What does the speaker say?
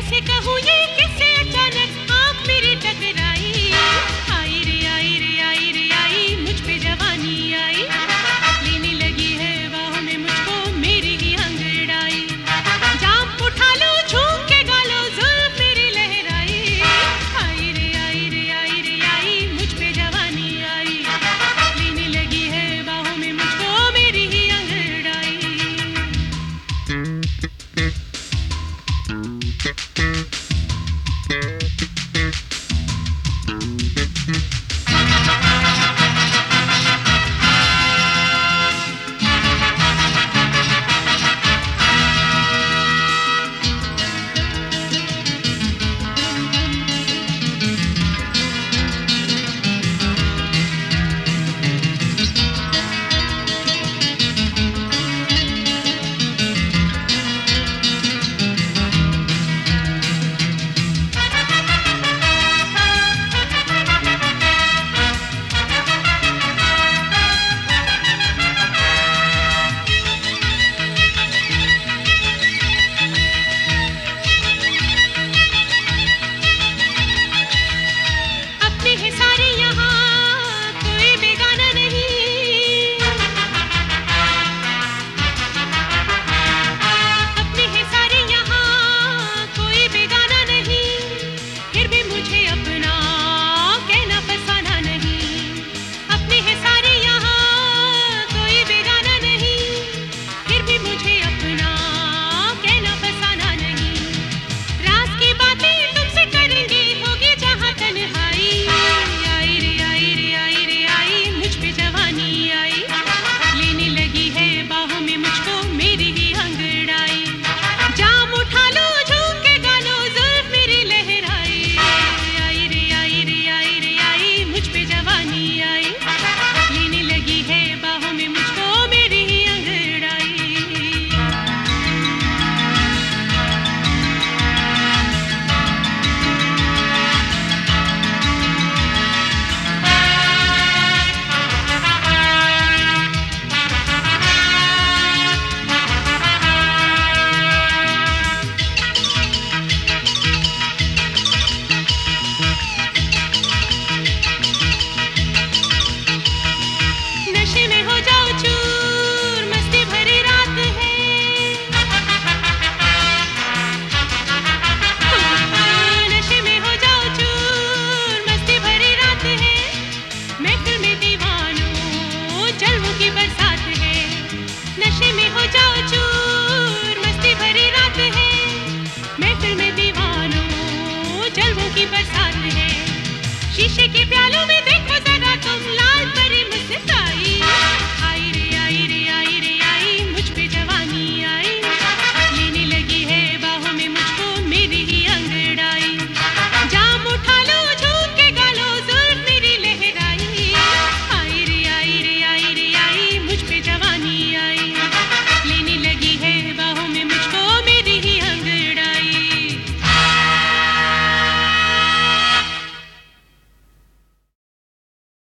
कैसे कहूँ ये किससे अचानक आँख मेरी टकराई। आई रे आई रे आई रे आई मुझ पे जवानी आई, लेने लगी है बाहों में मुझको मेरी ही अंगड़ाई। जाम उठा लो झूम के गालो जुल्फ मेरी लहराई। आई रे आई रे आई रे आई मुझ पे जवानी आई, लेने लगी है बाहों में मुझको मेरी ही अंगड़ाई। शीशे के प्यालों में देखो